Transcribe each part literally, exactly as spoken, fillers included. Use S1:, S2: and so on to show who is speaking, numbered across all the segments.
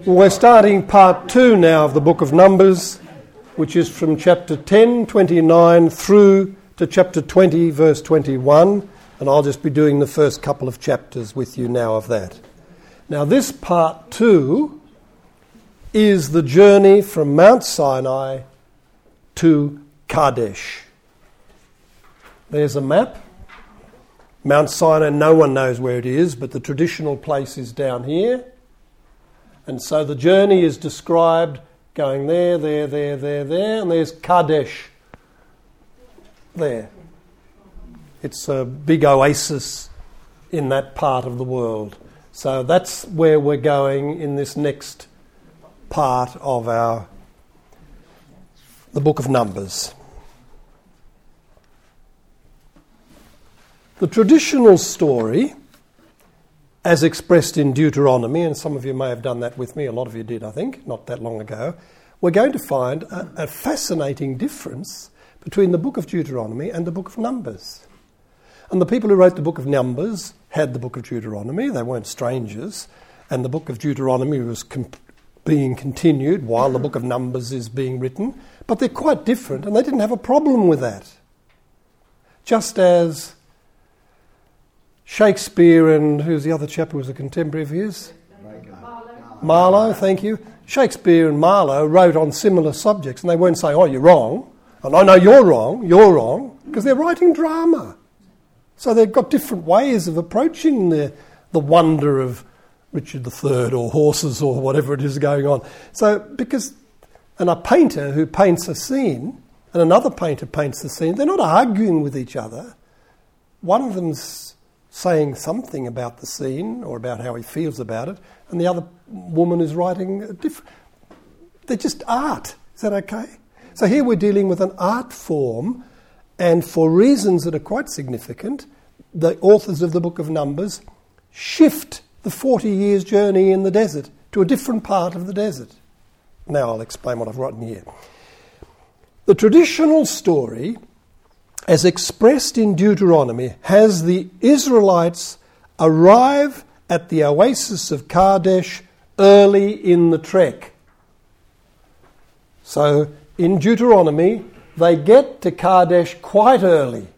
S1: We're starting part two now of the book of Numbers, which is from chapter ten, twenty-nine through to chapter twenty, verse twenty-one, and I'll just be doing the first couple of chapters with you now of that. Now this part two is the journey from Mount Sinai to Kadesh. There's a map. Mount Sinai, no one knows where it is, but the traditional place is down here. And so the journey is described going there, there, there, there, there, and there's Kadesh there. It's a big oasis in that part of the world. So that's where we're going in this next part of our the book of Numbers. The traditional story, as expressed in Deuteronomy, and some of you may have done that with me, a lot of you did, I think, not that long ago, we're going to find a, a fascinating difference between the book of Deuteronomy and the book of Numbers. And the people who wrote the book of Numbers had the book of Deuteronomy, they weren't strangers, and the book of Deuteronomy was com- being continued while the book of Numbers is being written, but they're quite different, and they didn't have a problem with that. Just as Shakespeare and who's the other chap who was a contemporary of his? Marlowe. Marlowe, thank you. Shakespeare and Marlowe wrote on similar subjects, and they weren't saying, oh, you're wrong. And I know you're wrong, you're wrong, because they're writing drama. So they've got different ways of approaching the, the wonder of Richard the Third or horses or whatever it is going on. So because, and a painter who paints a scene and another painter paints the scene, they're not arguing with each other. One of them's saying something about the scene or about how he feels about it, and the other woman is writing a different... They're just art. Is that okay? So here we're dealing with an art form, and for reasons that are quite significant, the authors of the book of Numbers shift the forty years journey in the desert to a different part of the desert. Now I'll explain what I've written here. The traditional story, as expressed in Deuteronomy, has the Israelites arrive at the oasis of Kadesh early in the trek. So in Deuteronomy, they get to Kadesh quite early.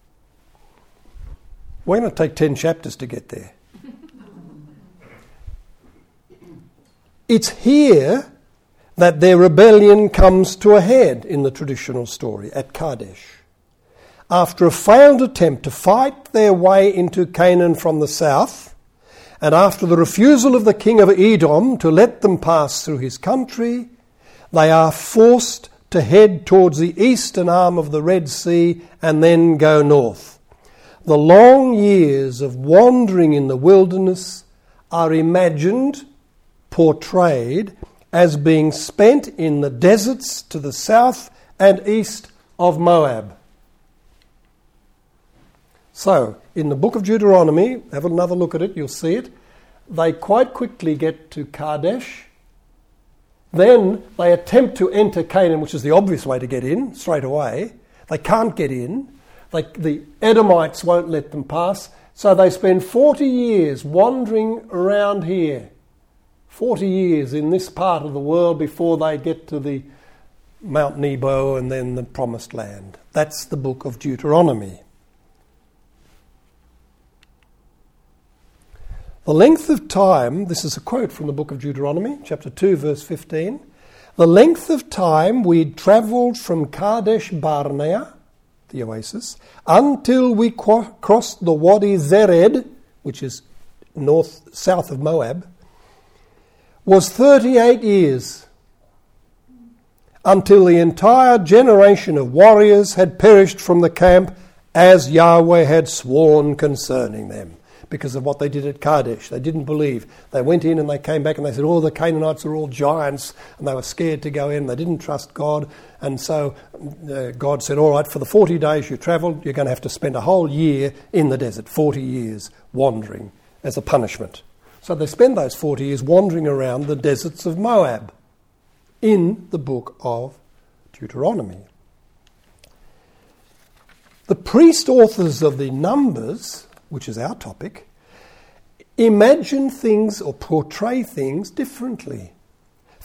S1: We're going to take ten chapters to get there. It's here that their rebellion comes to a head in the traditional story, at Kadesh. After a failed attempt to fight their way into Canaan from the south, and after the refusal of the king of Edom to let them pass through his country, they are forced to head towards the eastern arm of the Red Sea and then go north. The long years of wandering in the wilderness are imagined, portrayed, as being spent in the deserts to the south and east of Moab. So, in the book of Deuteronomy, have another look at it, you'll see it. They quite quickly get to Kadesh. Then they attempt to enter Canaan, which is the obvious way to get in, straight away. They can't get in. They, the Edomites won't let them pass. So they spend forty years wandering around here. forty years in this part of the world before they get to the Mount Nebo and then the Promised Land. That's the book of Deuteronomy. The length of time, this is a quote from the book of Deuteronomy, chapter two, verse fifteen. The length of time we'd travelled from Kadesh Barnea, the oasis, until we qu- crossed the Wadi Zered, which is north, south of Moab, was thirty-eight years, until the entire generation of warriors had perished from the camp as Yahweh had sworn concerning them. Because of what they did at Kadesh. They didn't believe. They went in and they came back and they said, oh, the Canaanites are all giants, and they were scared to go in. They didn't trust God. And so uh, God said, all right, for the forty days you travelled, you're going to have to spend a whole year in the desert, forty years wandering as a punishment. So they spend those forty years wandering around the deserts of Moab in the book of Deuteronomy. The priest authors of the Numbers, which is our topic, imagine things or portray things differently.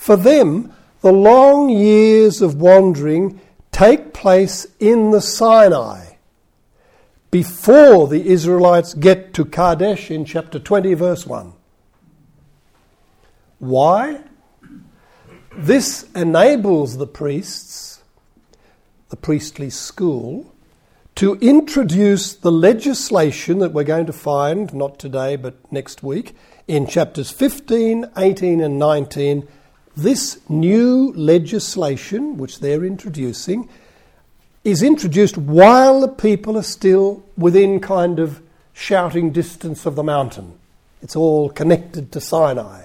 S1: For them, the long years of wandering take place in the Sinai, before the Israelites get to Kadesh in chapter twenty, verse one. Why? This enables the priests, the priestly school, to introduce the legislation that we're going to find, not today but next week, in chapters fifteen, eighteen and nineteen. This new legislation, which they're introducing, is introduced while the people are still within kind of shouting distance of the mountain. It's all connected to Sinai,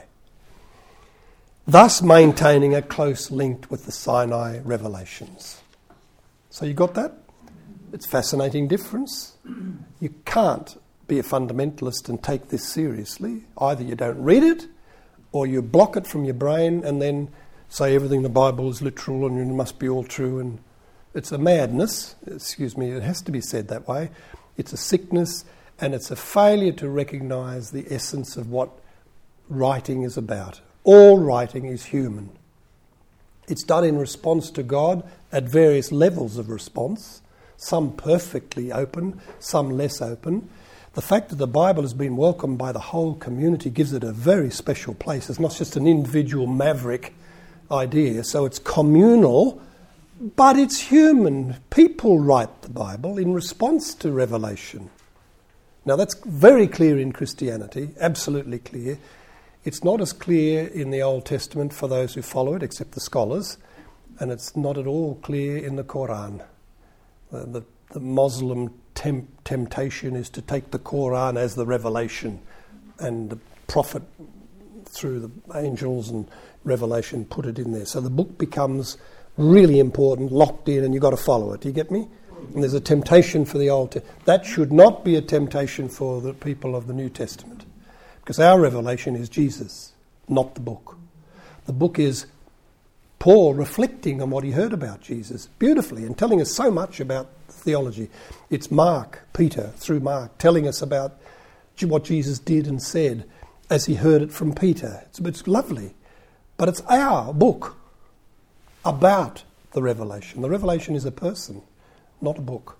S1: thus maintaining a close link with the Sinai revelations. So you got that? It's a fascinating difference. You can't be a fundamentalist and take this seriously. Either you don't read it, or you block it from your brain and then say everything in the Bible is literal and it must be all true. And it's a madness. Excuse me, it has to be said that way. It's a sickness, and it's a failure to recognise the essence of what writing is about. All writing is human. It's done in response to God at various levels of response, some perfectly open, some less open. The fact that the Bible has been welcomed by the whole community gives it a very special place. It's not just an individual maverick idea, so it's communal, but it's human. People write the Bible in response to revelation. Now that's very clear in Christianity, absolutely clear. It's not as clear in the Old Testament for those who follow it, except the scholars, and it's not at all clear in the Quran. The, the, the Muslim tem- temptation is to take the Quran as the revelation, and the prophet, through the angels and revelation, put it in there. So the book becomes really important, locked in, and you've got to follow it. Do you get me? And there's a temptation for the Old Testament. That should not be a temptation for the people of the New Testament, because our revelation is Jesus, not the book. The book is Paul reflecting on what he heard about Jesus beautifully and telling us so much about theology. It's Mark, Peter, through Mark, telling us about what Jesus did and said as he heard it from Peter. It's, it's lovely. But it's our book about the revelation. The revelation is a person, not a book.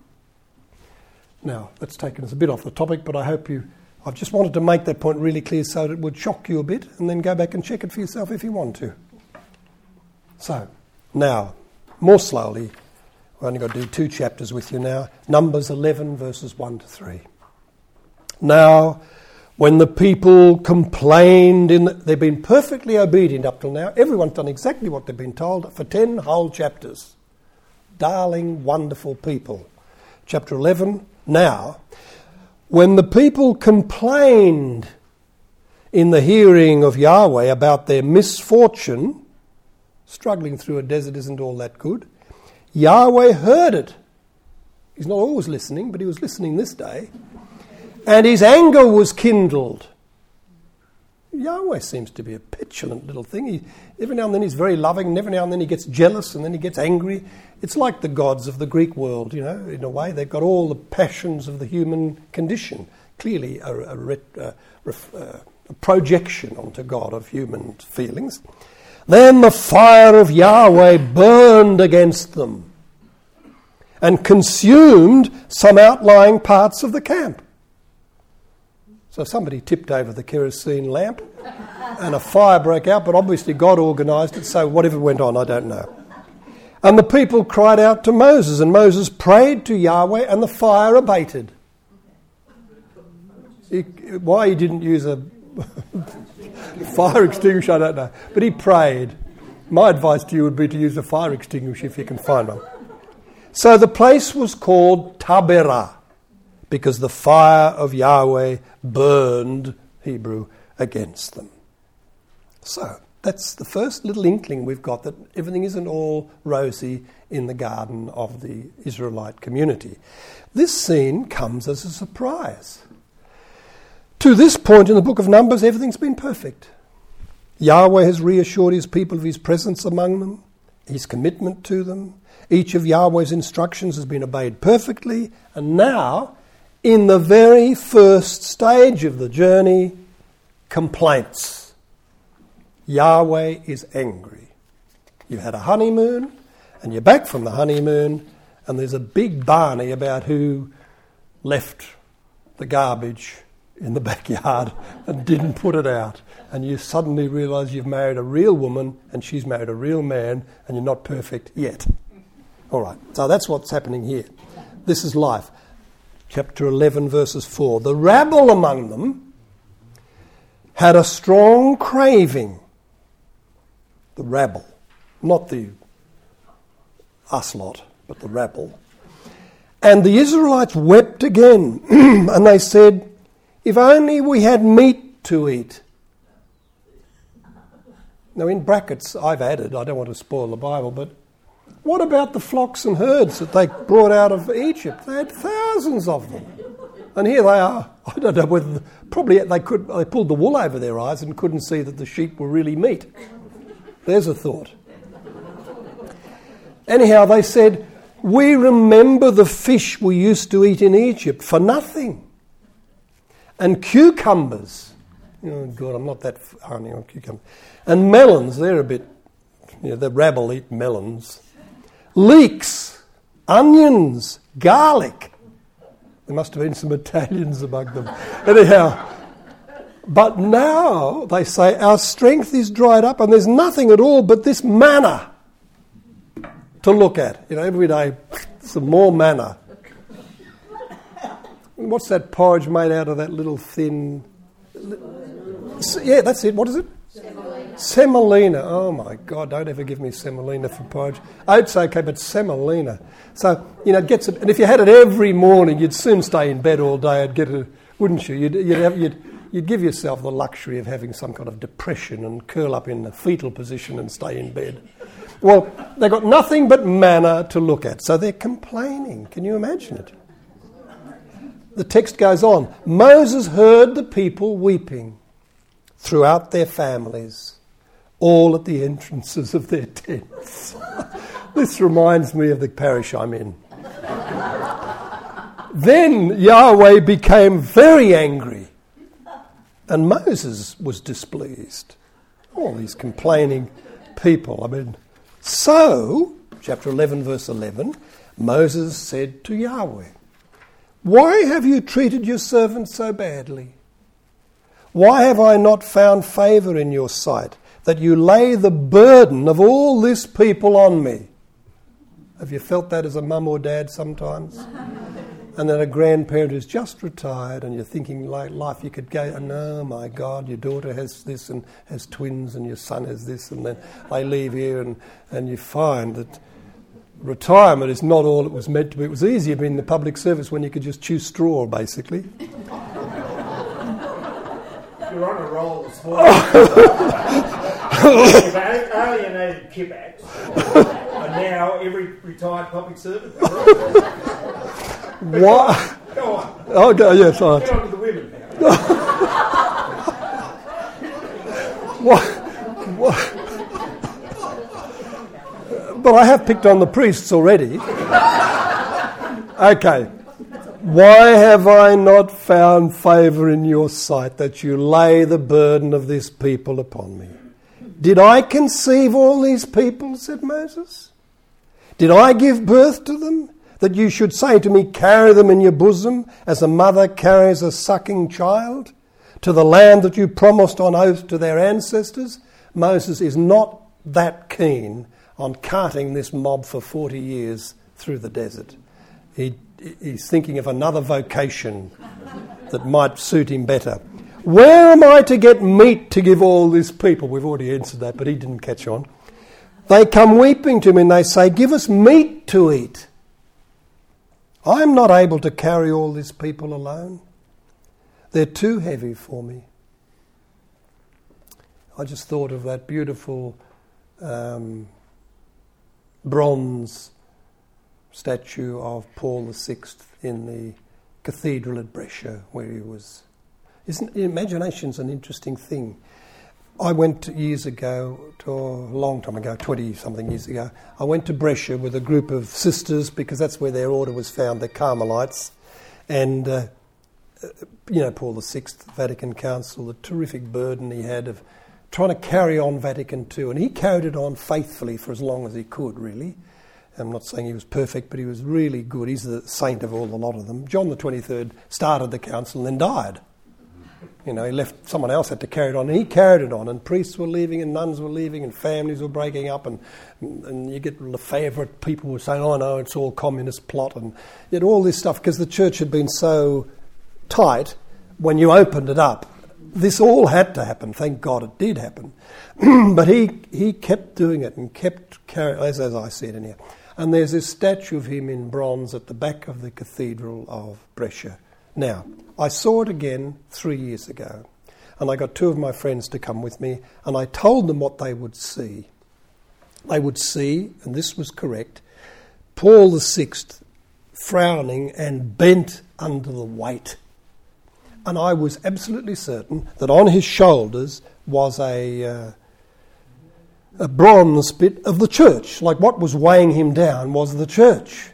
S1: Now, that's taken us a bit off the topic, but I hope you... I've just wanted to make that point really clear so that it would shock you a bit, and then go back and check it for yourself if you want to. So, now, more slowly, we've only got to do two chapters with you now. Numbers eleven, verses one to three. Now, when the people complained, in the, they've been perfectly obedient up till now. Everyone's done exactly what they've been told for ten whole chapters. Darling, wonderful people. Chapter eleven, now, when the people complained in the hearing of Yahweh about their misfortune, struggling through a desert isn't all that good, Yahweh heard it. He's not always listening, but he was listening this day. And his anger was kindled. Yahweh seems to be a petulant little thing. He, every now and then he's very loving, and every now and then he gets jealous, and then he gets angry. It's like the gods of the Greek world, you know, in a way. They've got all the passions of the human condition. Clearly a, a, a, a, a projection onto God of human feelings. Then the fire of Yahweh burned against them and consumed some outlying parts of the camp. So somebody tipped over the kerosene lamp and a fire broke out, but obviously God organised it, so whatever went on, I don't know. And the people cried out to Moses, and Moses prayed to Yahweh, and the fire abated. He, why he didn't use a fire extinguisher, I don't know. But he prayed. My advice to you would be to use a fire extinguisher if you can find one. So the place was called Taberah, because the fire of Yahweh burned, Hebrew, against them. So that's the first little inkling we've got that everything isn't all rosy in the garden of the Israelite community. This scene comes as a surprise. To this point in the book of Numbers, everything's been perfect. Yahweh has reassured his people of his presence among them, his commitment to them. Each of Yahweh's instructions has been obeyed perfectly, and now, in the very first stage of the journey, complaints. Yahweh is angry. You've had a honeymoon, and you're back from the honeymoon, and there's a big barney about who left the garbage in the backyard and didn't put it out. And you suddenly realise you've married a real woman and she's married a real man and you're not perfect yet. All right, so that's what's happening here. This is life. Chapter eleven, verses four. The rabble among them had a strong craving. The rabble, not the us lot, but the rabble. And the Israelites wept again, and they said, if only we had meat to eat. Now in brackets I've added, I don't want to spoil the Bible, but what about the flocks and herds that they brought out of Egypt? They had thousands of them. And here they are. I don't know whether, probably they could. They pulled the wool over their eyes and couldn't see that the sheep were really meat. There's a thought. Anyhow, they said, we remember the fish we used to eat in Egypt for nothing. And cucumbers. Oh, God, I'm not that honey on cucumbers. And melons, they're a bit, you know, the rabble eat melons. Leeks, onions, garlic. There must have been some Italians among them. Anyhow, but now they say our strength is dried up and there's nothing at all but this manna to look at. You know, every day, some more manna. What's that porridge made out of, that little thin... Yeah, that's it. What is it? Semolina. Semolina. Oh, my God, don't ever give me semolina for porridge. Oats, okay, but semolina. So, you know, it gets it, and if you had it every morning, you'd soon stay in bed all day and get it, wouldn't you? You'd, you'd, have, you'd, you'd give yourself the luxury of having some kind of depression and curl up in the fetal position and stay in bed. Well, they've got nothing but manna to look at, so they're complaining. Can you imagine it? The text goes on. Moses heard the people weeping throughout their families, all at the entrances of their tents. This reminds me of the parish I'm in. Then Yahweh became very angry, and Moses was displeased. All these complaining people. I mean, so, chapter eleven, verse eleven, Moses said to Yahweh, why have you treated your servant so badly? Why have I not found favour in your sight, that you lay the burden of all this people on me? Have you felt that as a mum or dad sometimes? And then a grandparent who's just retired and you're thinking like life, you could go, and oh my God, your daughter has this and has twins and your son has this, and then they leave here and, and you find that retirement is not all it was meant to be. It was easier being in the public service when you could just chew straw, basically.
S2: You're on a roll this morning. You've alienated Kippax, and now every retired public servant.
S1: Why?
S2: Go on.
S1: Oh, go, yes, all right.
S2: Get on to the women now.
S1: What? What? But I have picked on the priests already. Okay. Why have I not found favour in your sight, that you lay the burden of this people upon me? Did I conceive all these people, said Moses? Did I give birth to them, that you should say to me, carry them in your bosom, as a mother carries a sucking child, to the land that you promised on oath to their ancestors? Moses is not that keen on carting this mob for forty years through the desert. He, he's thinking of another vocation that might suit him better. Where am I to get meat to give all this people? We've already answered that, but he didn't catch on. They come weeping to me and they say, give us meat to eat. I am not able to carry all this people alone. They're too heavy for me. I just thought of that beautiful um, bronze statue of Paul the Sixth in the cathedral at Brescia, where he was. Isn't imagination's an interesting thing? I went years ago, to a long time ago, twenty-something years ago, I went to Brescia with a group of sisters, because that's where their order was found, the Carmelites. And, uh, you know, Paul the Sixth, Vatican Council, the terrific burden he had of trying to carry on Vatican Two, and he carried it on faithfully for as long as he could, really. I'm not saying he was perfect, but he was really good. He's the saint of all, a lot of them. John the twenty-third started the council and then died. You know, he left, someone else had to carry it on, and he carried it on, and priests were leaving, and nuns were leaving, and families were breaking up, and and you get Lefebvre, people were saying, oh no, it's all communist plot, and you had all this stuff, because the church had been so tight, when you opened it up, this all had to happen. Thank God it did happen. But he he kept doing it, and kept carrying, as, as I said in here. And there's this statue of him in bronze at the back of the Cathedral of Brescia. Now, I saw it again three years ago, and I got two of my friends to come with me, and I told them what they would see. They would see, and this was correct, Paul the Sixth frowning and bent under the weight. And I was absolutely certain that on his shoulders was a, uh, a bronze bit of the church, like what was weighing him down was the church.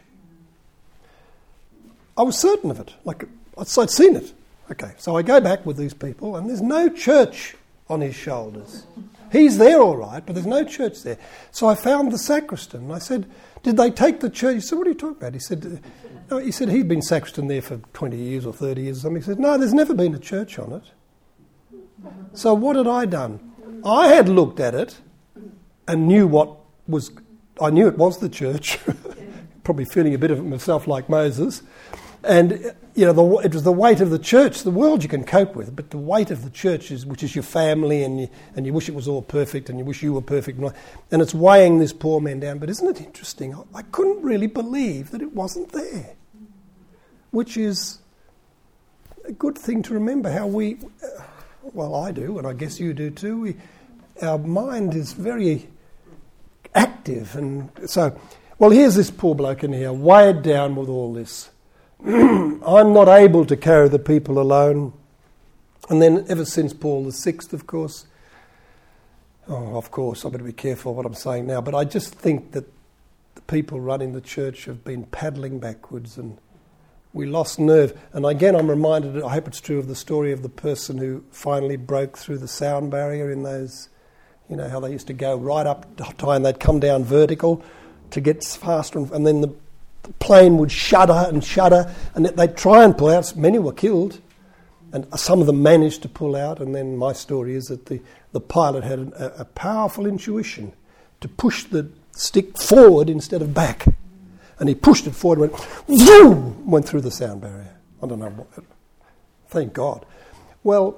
S1: I was certain of it, like I'd seen it. Okay, so I go back with these people, and there's no church on his shoulders. He's there all right, but there's no church there. So I found the sacristan, and I said, did they take the church? He said, what are you talking about? He said, no, he said he'd been sacristan there for twenty years or thirty years or something. He said, no, there's never been a church on it. So what had I done? I had looked at it and knew what was, I knew it was the church, probably feeling a bit of it myself like Moses. And, you know, the, it was the weight of the church. The world you can cope with, but the weight of the church, is, which is your family, and you, and you wish it was all perfect, and you wish you were perfect. And it's weighing this poor man down. But isn't it interesting? I, I couldn't really believe that it wasn't there, which is a good thing to remember how we, uh, well, I do, and I guess you do too, we, our mind is very active. And so, well, here's this poor bloke in here, weighed down with all this. I'm not able to carry the people alone. And then ever since Paul the Sixth, of course, oh, of course, I better be careful what I'm saying now, but I just think that the people running the church have been paddling backwards, and we lost nerve. And again, I'm reminded, I hope it's true, of the story of the person who finally broke through the sound barrier in those, you know, how they used to go right up high and they'd come down vertical to get faster, and, and then the The plane would shudder and shudder, and they'd try and pull out. Many were killed, and some of them managed to pull out. And then my story is that the, the pilot had a, a powerful intuition to push the stick forward instead of back. And he pushed it forward and went, zoom, went through the sound barrier. I don't know what. Thank God. Well,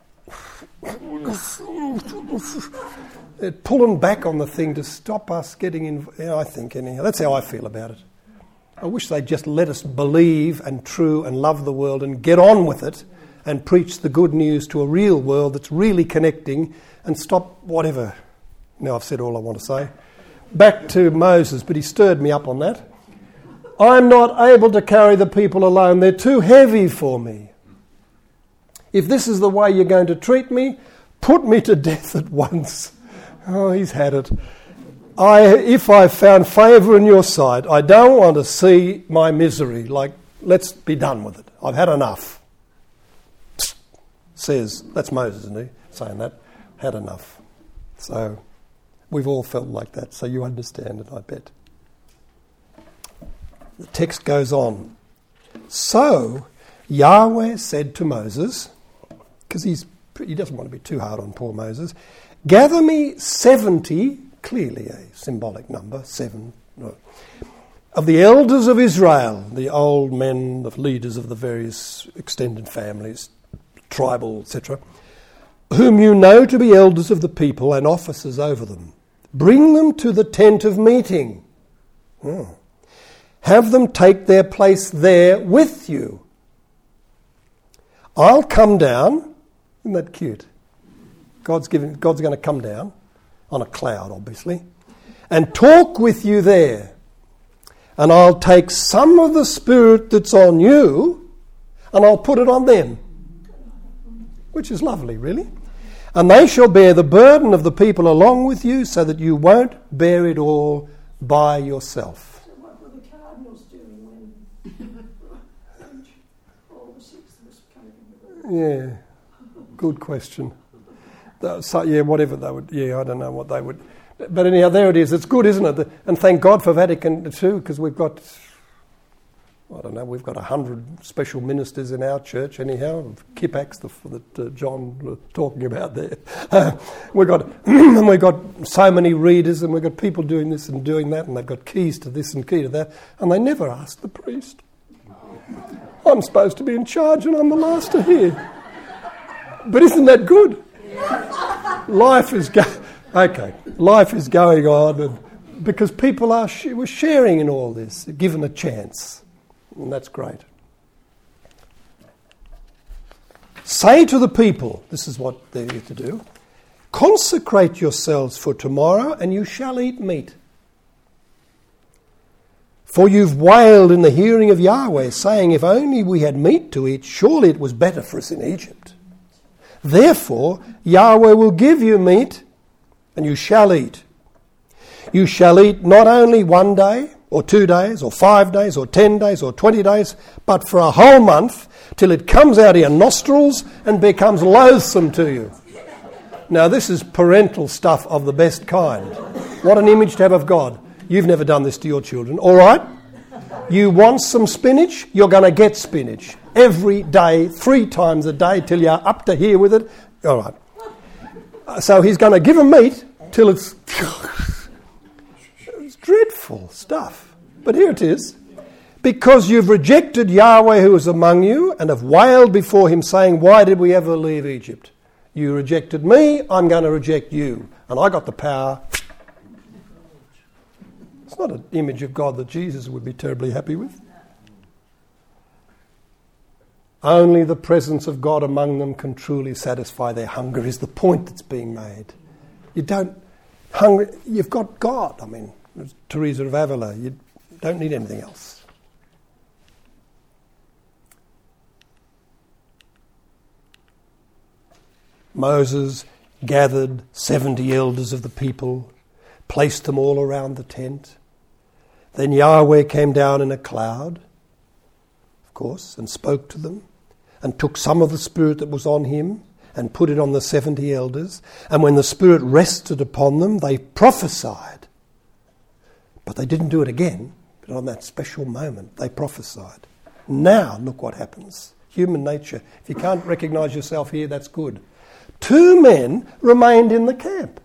S1: it pulling back on the thing to stop us getting in. Yeah, I think anyhow. That's how I feel about it. I wish they'd just let us believe and true and love the world and get on with it and preach the good news to a real world that's really connecting, and stop whatever. Now I've said all I want to say. Back to Moses, but he stirred me up on that. I'm not able to carry the people alone. They're too heavy for me. If this is the way you're going to treat me, put me to death at once. Oh, he's had it. I, if I found favour in your sight, I don't want to see my misery. Like, let's be done with it. I've had enough. Says, that's Moses, isn't he, saying that? Had enough. So, we've all felt like that, so you understand it, I bet. The text goes on. So, Yahweh said to Moses, because he's he doesn't want to be too hard on poor Moses, gather me seventy, clearly a symbolic number, seven, no, of the elders of Israel, the old men, the leaders of the various extended families, tribal, et cetera, whom you know to be elders of the people and officers over them. Bring them to the tent of meeting. Oh. Have them take their place there with you. I'll come down. Isn't that cute? God's giving, God's going to come down on a cloud, obviously, and talk with you there. And I'll take some of the Spirit that's on you and I'll put it on them. Which is lovely, really. And they shall bear the burden of the people along with you, so that you won't bear it all by yourself.
S3: So what were the Cardinals doing when Paul the Sixth was coming?
S1: Yeah, good question. So, yeah, whatever they would, yeah, I don't know what they would. But anyhow, there it is. It's good, isn't it? And thank God for Vatican two, because we've got, I don't know, we've got a hundred special ministers in our church anyhow, Kipax that uh, John was talking about there. Uh, we've got, and we've got so many readers, and we've got people doing this and doing that, and they've got keys to this and key to that, and they never ask the priest. I'm supposed to be in charge and I'm the last to hear. But isn't that good? Life is go- okay. Life is going on, and because people are sh- we're sharing in all this, given a chance, and that's great. Say to the people, this is what they're here to do: consecrate yourselves for tomorrow, and you shall eat meat. For you've wailed in the hearing of Yahweh, saying, if only we had meat to eat, surely it was better for us in Egypt. Therefore, Yahweh will give you meat, and you shall eat. You shall eat not only one day, or two days, or five days, or ten days, or twenty days, but for a whole month, till it comes out of your nostrils and becomes loathsome to you. Now, this is parental stuff of the best kind. What an image to have of God. You've never done this to your children. All right? You want some spinach? You're going to get spinach. Every day, three times a day, till you're up to here with it. All right. So he's going to give them meat till it's... it's dreadful stuff. But here it is. Because you've rejected Yahweh who is among you and have wailed before him, saying, why did we ever leave Egypt? You rejected me, I'm going to reject you. And I got the power... It's not an image of God that Jesus would be terribly happy with. Only the presence of God among them can truly satisfy their hunger, is the point that's being made. You don't hunger, you've got God. I mean, Teresa of Avila, you don't need anything else. Moses gathered seventy elders of the people, placed them all around the tent. Then Yahweh came down in a cloud, of course, and spoke to them, and took some of the Spirit that was on him and put it on the seventy elders. And when the Spirit rested upon them, they prophesied. But they didn't do it again, but on that special moment, they prophesied. Now, look what happens. Human nature. If you can't recognise yourself here, that's good. Two men remained in the camp.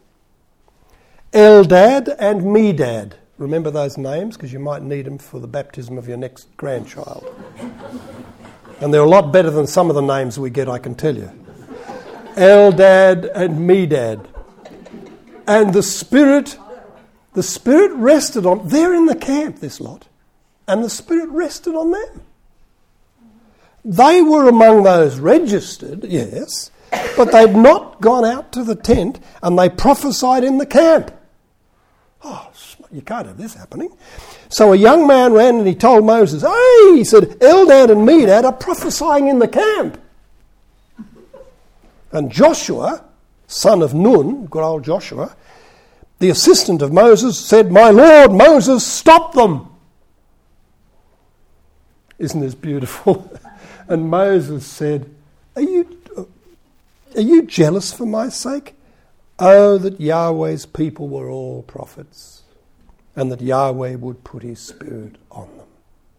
S1: Eldad and Medad. Remember those names, because you might need them for the baptism of your next grandchild. And they're a lot better than some of the names we get, I can tell you. Eldad and Medad. And the Spirit, the Spirit rested on, they're in the camp, this lot. And the Spirit rested on them. They were among those registered, yes, but they'd not gone out to the tent, and they prophesied in the camp. Oh, you can't have this happening. So a young man ran and he told Moses, hey, he said, Eldad and Medad are prophesying in the camp. And Joshua, son of Nun, good old Joshua, the assistant of Moses, said, my Lord, Moses, stop them. Isn't this beautiful? And Moses said, are you, are you jealous for my sake? Oh, that Yahweh's people were all prophets, and that Yahweh would put his Spirit on them.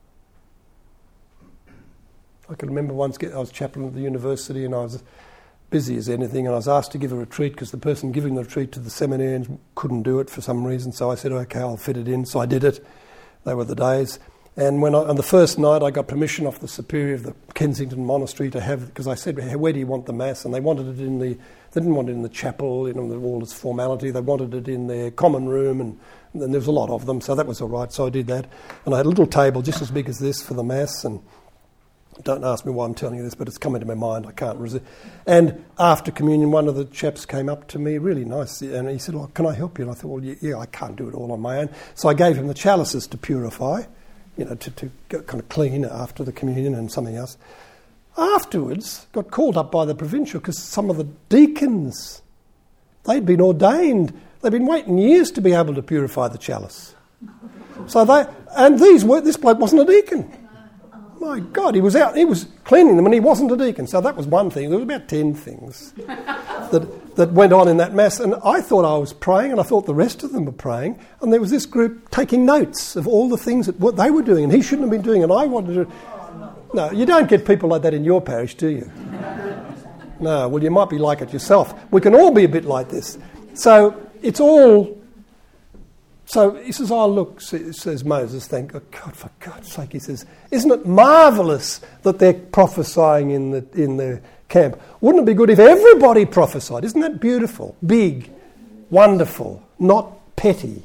S1: I can remember once I was chaplain at the university, and I was busy as anything, and I was asked to give a retreat because the person giving the retreat to the seminarians couldn't do it for some reason, so I said, okay, I'll fit it in. So I did it. They were the days. And when I, on the first night, I got permission off the superior of the Kensington Monastery to have, because I said, hey, where do you want the Mass? And they wanted it in the, they didn't want it in the chapel, you know, all its formality. They wanted it in their common room, and, and there was a lot of them, so that was all right. So I did that. And I had a little table just as big as this for the Mass, and don't ask me why I'm telling you this, but it's come into my mind. I can't resist. And after communion, one of the chaps came up to me, really nice, and he said, well, can I help you? And I thought, well, yeah, I can't do it all on my own. So I gave him the chalices to purify, you know, to, to get kind of clean after the communion and something else. Afterwards, got called up by the provincial because some of the deacons, they'd been ordained. They'd been waiting years to be able to purify the chalice. So they, and these were, this bloke wasn't a deacon. My God, he was out, he was cleaning them and he wasn't a deacon. So that was one thing. There was about ten things that that went on in that mass. And I thought I was praying and I thought the rest of them were praying. And there was this group taking notes of all the things that what they were doing and he shouldn't have been doing and I wanted to... No, you don't get people like that in your parish, do you? No, well, you might be like it yourself. We can all be a bit like this. So it's all... So he says, oh, look, says Moses, thank God, God, for God's sake, he says, isn't it marvellous that they're prophesying in the in the camp? Wouldn't it be good if everybody prophesied? Isn't that beautiful? Big, wonderful, not petty.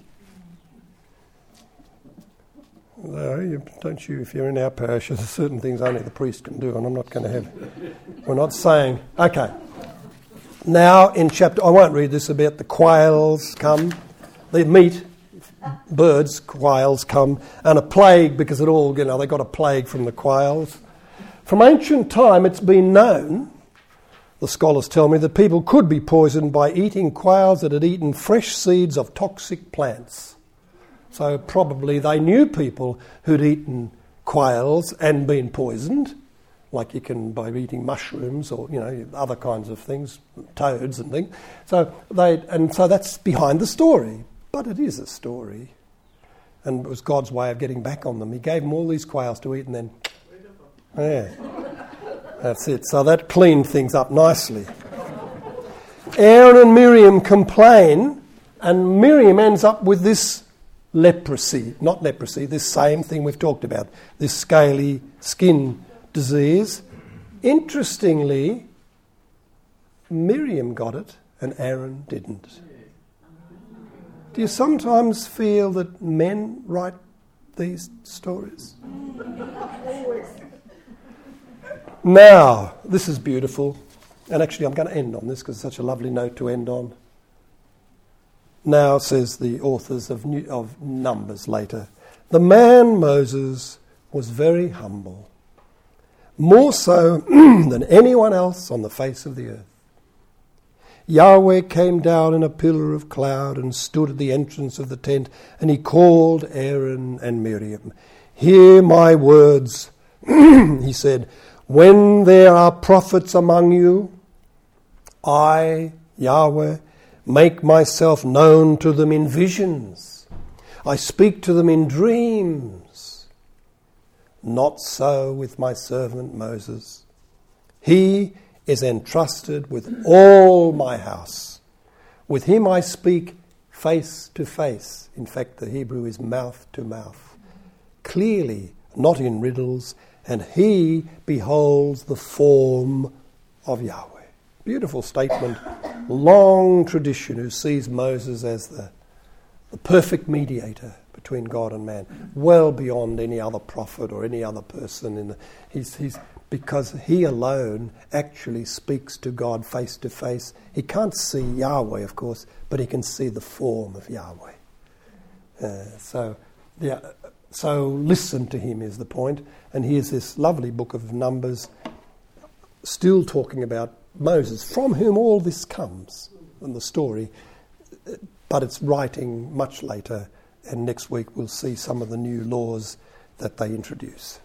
S1: No, you, don't you, if you're in our parish, there's certain things only the priest can do, and I'm not going to have... We're not saying... Okay. Now, in chapter... I won't read this about the quails come, the meat... Birds, quails come, and a plague because it all, you know, they got a plague from the quails. From ancient time, it's been known, the scholars tell me, that people could be poisoned by eating quails that had eaten fresh seeds of toxic plants. So probably they knew people who'd eaten quails and been poisoned, like you can by eating mushrooms or, you know, other kinds of things, toads and things. So they, and so that's behind the story. But it is a story. And it was God's way of getting back on them. He gave them all these quails to eat and then... Yeah. That's it. So that cleaned things up nicely. Aaron and Miriam complain, and Miriam ends up with this leprosy. Not leprosy, this same thing we've talked about. This scaly skin disease. Interestingly, Miriam got it and Aaron didn't. Do you sometimes feel that men write these stories? Now, this is beautiful. And actually, I'm going to end on this because it's such a lovely note to end on. Now, says the authors of, New, of Numbers later, the man Moses was very humble, more so than anyone else on the face of the earth. Yahweh came down in a pillar of cloud and stood at the entrance of the tent, and he called Aaron and Miriam. Hear my words, he said, when there are prophets among you, I, Yahweh, make myself known to them in visions. I speak to them in dreams. Not so with my servant Moses. He is entrusted with all my house. With him I speak face to face. In fact, the Hebrew is mouth to mouth. Clearly, not in riddles, and he beholds the form of Yahweh. Beautiful statement. Long tradition who sees Moses as the, the perfect mediator between God and man, well beyond any other prophet or any other person. In the, he's, he's because he alone actually speaks to God face to face. He can't see Yahweh, of course, but he can see the form of Yahweh. Uh, so, yeah, so listen to him is the point. And here's this lovely book of Numbers, still talking about Moses, from whom all this comes, and the story. But it's writing much later, and next week we'll see some of the new laws that they introduce.